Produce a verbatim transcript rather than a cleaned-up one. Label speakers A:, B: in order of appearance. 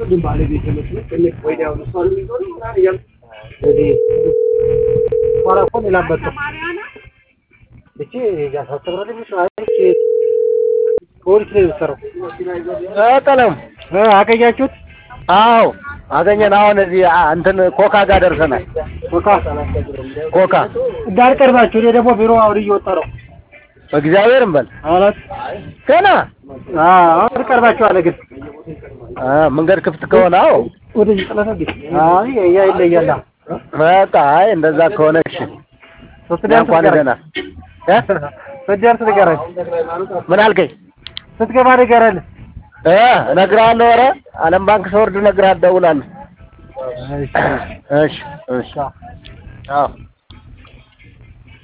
A: ቅድም ባለቤት መስሎ ከነክ ወዲያው ሷል ይዞ ነው ያል ለዚህ ወራቆን ይላበት እቺ ያሳተብረለ ምሽራይቺ ኮርክ ይሰራው አቀለም አገኛችሁት አው አገኘን አሁን እዚህ እንትን ኮካ ጋር ደርሰናል ኮካ ኮካ ዳር ቀርባችሁ ደግሞ ቢሮ አውሪ እየወጣው እግዚአብሔርም በል አላት ከና አው ቀርባችሁ አለ ግን አ መንገድ ክፍት ከሆነ አው ወደዚህ ተነሳጊ አይ ያ ይለያላ በቃ አይ እንደዛ ከሆነ እሺ ሶስት ደና እ ሰጃር ትገራል ምን አልከኝ ስትገባ ንገረን እ እነግርሃለሁ ኧረ ዓለም ባንክ ስወርድ እነግርሃለሁ ደውላለሁ እሺ እሺ እሺ አዎ